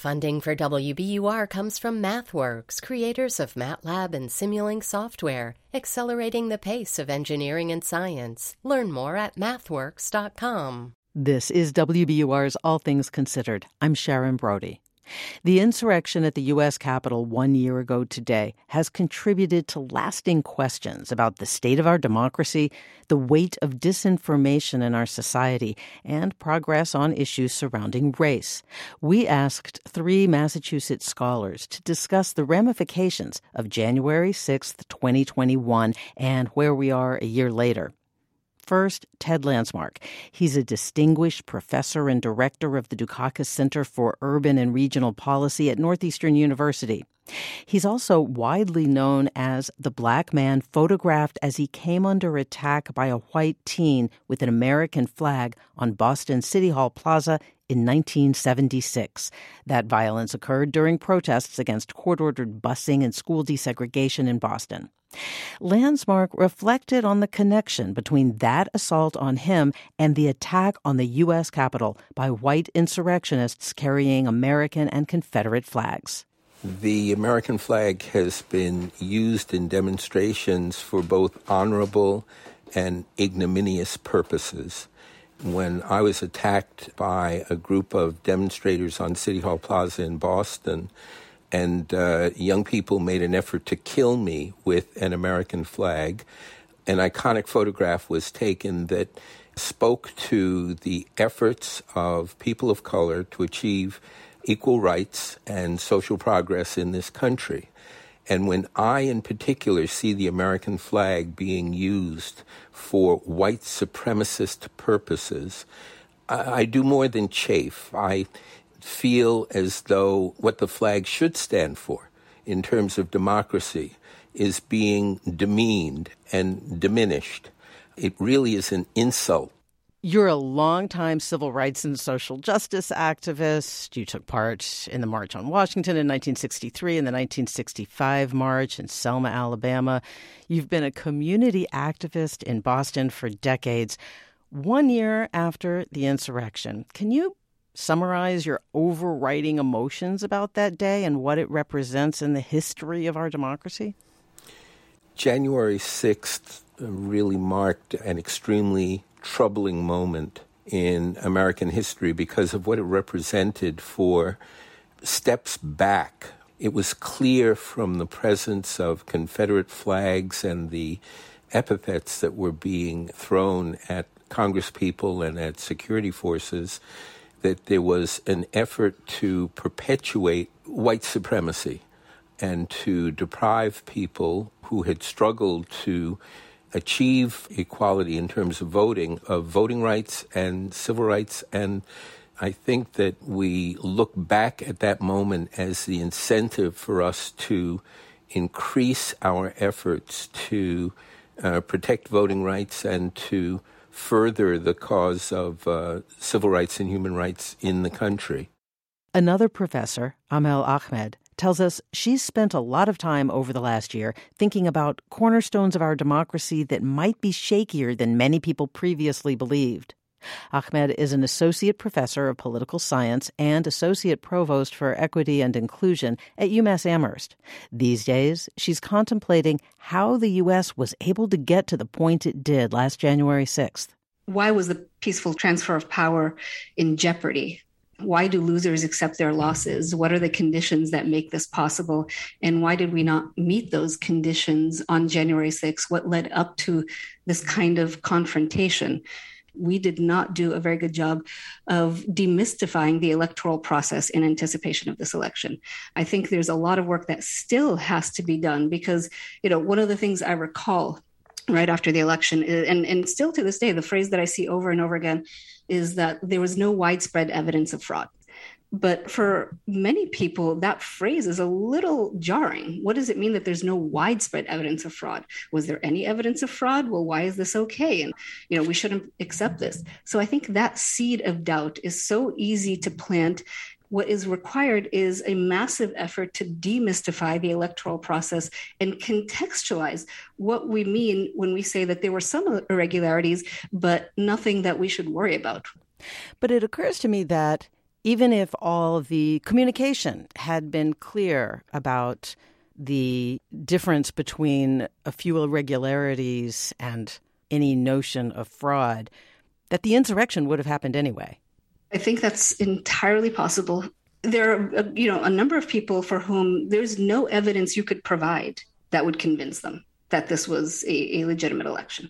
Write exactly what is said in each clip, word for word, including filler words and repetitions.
Funding for W B U R comes from MathWorks, creators of MATLAB and Simulink software, accelerating the pace of engineering and science. Learn more at mathworks dot com. This is W B U R's All Things Considered. I'm Sharon Brody. The insurrection at the U S Capitol one year ago today has contributed to lasting questions about the state of our democracy, the weight of disinformation in our society, and progress on issues surrounding race. We asked three Massachusetts scholars to discuss the ramifications of January sixth, twenty twenty-one, and where we are a year later. First, Ted Landsmark. He's a distinguished professor and director of the Dukakis Center for Urban and Regional Policy at Northeastern University. He's also widely known as the black man photographed as he came under attack by a white teen with an American flag on Boston City Hall Plaza in nineteen seventy-six. That violence occurred during protests against court-ordered busing and school desegregation in Boston. Landsmark reflected on the connection between that assault on him and the attack on the U S Capitol by white insurrectionists carrying American and Confederate flags. The American flag has been used in demonstrations for both honorable and ignominious purposes. When I was attacked by a group of demonstrators on City Hall Plaza in Boston, and uh, young people made an effort to kill me with an American flag, an iconic photograph was taken that spoke to the efforts of people of color to achieve equal rights and social progress in this country. And when I, in particular, see the American flag being used for white supremacist purposes, I, I do more than chafe. I feel as though what the flag should stand for in terms of democracy is being demeaned and diminished. It really is an insult. You're a longtime civil rights and social justice activist. You took part in the March on Washington in nineteen sixty-three and the nineteen sixty-five March in Selma, Alabama. You've been a community activist in Boston for decades. One year after the insurrection, can you summarize your overriding emotions about that day and what it represents in the history of our democracy? January sixth really marked an extremely troubling moment in American history because of what it represented for steps back. It was clear from the presence of Confederate flags and the epithets that were being thrown at congresspeople and at security forces that there was an effort to perpetuate white supremacy and to deprive people who had struggled to achieve equality in terms of voting, of voting rights and civil rights. And I think that we look back at that moment as the incentive for us to increase our efforts to uh, protect voting rights and to further the cause of uh, civil rights and human rights in the country. Another professor, Amel Ahmed, tells us she's spent a lot of time over the last year thinking about cornerstones of our democracy that might be shakier than many people previously believed. Ahmed is an associate professor of political science and associate provost for equity and inclusion at UMass Amherst. These days, she's contemplating how the U S was able to get to the point it did last January sixth. Why was the peaceful transfer of power in jeopardy? Why do losers accept their losses? What are the conditions that make this possible? And why did we not meet those conditions on January sixth? What led up to this kind of confrontation? We did not do a very good job of demystifying the electoral process in anticipation of this election. I think there's a lot of work that still has to be done because, you know, one of the things I recall right after the election, and, and still to this day, the phrase that I see over and over again is that there was no widespread evidence of fraud. But for many people, that phrase is a little jarring. What does it mean that there's no widespread evidence of fraud? Was there any evidence of fraud? Well, why is this okay? And, you know, we shouldn't accept this. So I think that seed of doubt is so easy to plant. What is required is a massive effort to demystify the electoral process and contextualize what we mean when we say that there were some irregularities, but nothing that we should worry about. But it occurs to me that even if all of the communication had been clear about the difference between a few irregularities and any notion of fraud, that the insurrection would have happened anyway? I think that's entirely possible. There are, you know, a number of people for whom there's no evidence you could provide that would convince them that this was a, a legitimate election.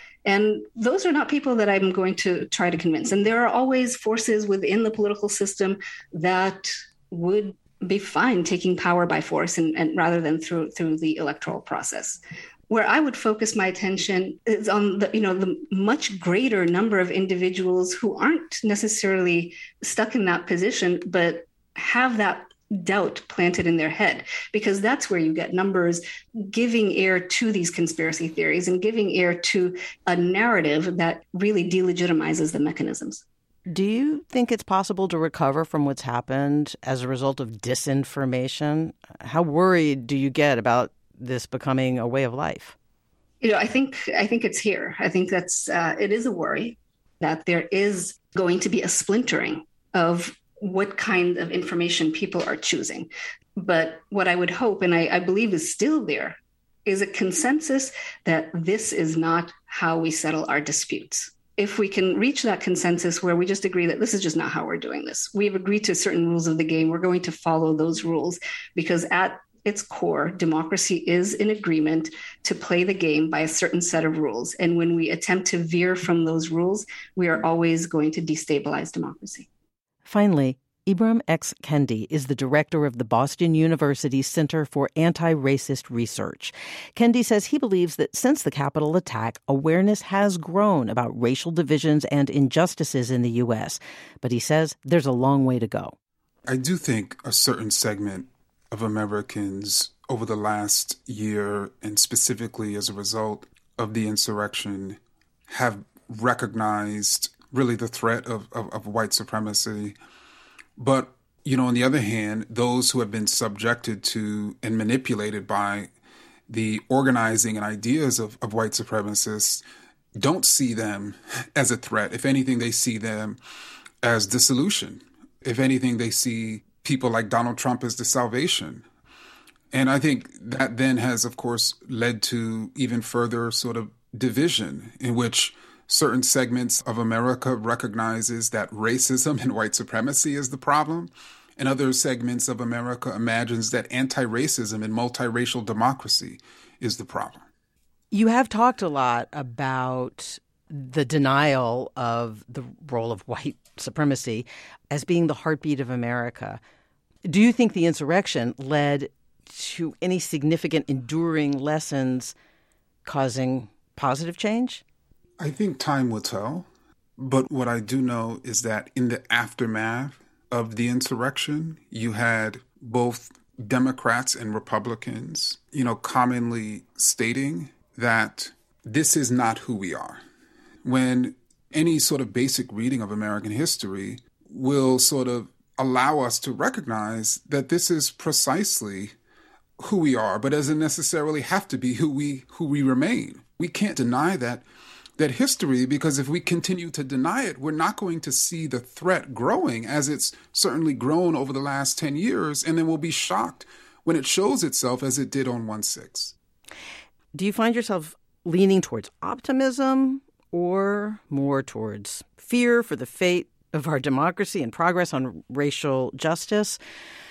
And those are not people that I'm going to try to convince. And there are always forces within the political system that would be fine taking power by force and, and rather than through through the electoral process. Where I would focus my attention is on the, you know, the much greater number of individuals who aren't necessarily stuck in that position, but have that doubt planted in their head, because that's where you get numbers giving air to these conspiracy theories and giving air to a narrative that really delegitimizes the mechanisms. Do you think it's possible to recover from what's happened as a result of disinformation? How worried do you get about this becoming a way of life? You know, I think I think it's here. I think that's uh, it is a worry that there is going to be a splintering of what kind of information people are choosing. But what I would hope, and I, I believe is still there, is a consensus that this is not how we settle our disputes. If we can reach that consensus where we just agree that this is just not how we're doing this, we've agreed to certain rules of the game, we're going to follow those rules, because at its core, democracy is in agreement to play the game by a certain set of rules. And when we attempt to veer from those rules, we are always going to destabilize democracy. Finally, Ibram X. Kendi is the director of the Boston University Center for Anti-Racist Research. Kendi says he believes that since the Capitol attack, awareness has grown about racial divisions and injustices in the U S, but he says there's a long way to go. I do think a certain segment of Americans over the last year, and specifically as a result of the insurrection, have recognized really the threat of, of, of white supremacy. But, you know, on the other hand, those who have been subjected to and manipulated by the organizing and ideas of, of white supremacists don't see them as a threat. If anything, they see them as dissolution. If anything, they see people like Donald Trump as the salvation. And I think that then has, of course, led to even further sort of division in which certain segments of America recognizes that racism and white supremacy is the problem, and other segments of America imagines that anti-racism and multiracial democracy is the problem. You have talked a lot about the denial of the role of white supremacy as being the heartbeat of America. Do you think the insurrection led to any significant enduring lessons causing positive change? I think time will tell. But what I do know is that in the aftermath of the insurrection, you had both Democrats and Republicans, you know, commonly stating that this is not who we are. When any sort of basic reading of American history will sort of allow us to recognize that this is precisely who we are, but doesn't necessarily have to be who we who we remain. We can't deny that that history, because if we continue to deny it, we're not going to see the threat growing as it's certainly grown over the last ten years, and then we'll be shocked when it shows itself as it did on one six. Do you find yourself leaning towards optimism or more towards fear for the fate of our democracy and progress on racial justice,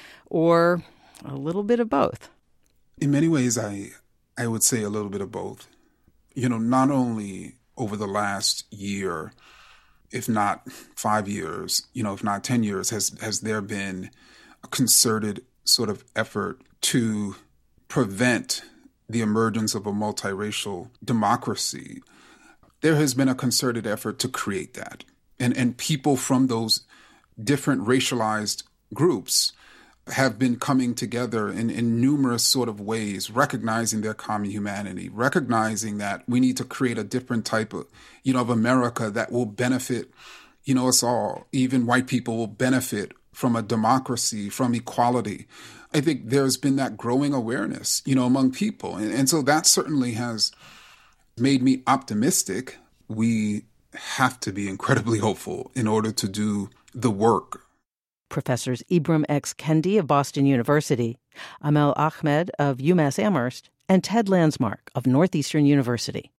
or a little bit of both? In many ways, I I would say a little bit of both. You know, not only over the last year, if not five years, you know, if not ten years, has has there been a concerted sort of effort to prevent the emergence of a multiracial democracy. There has been a concerted effort to create that. And and people from those different racialized groups have been coming together in, in numerous sort of ways, recognizing their common humanity, recognizing that we need to create a different type of, you know, of America that will benefit, you know, us all. Even white people will benefit from a democracy, from equality. I think there's been that growing awareness, you know, among people. And, and so that certainly has made me optimistic. We have to be incredibly hopeful in order to do the work Professors Ibram X. Kendi of Boston University, Amel Ahmed of UMass Amherst, and Ted Landsmark of Northeastern University.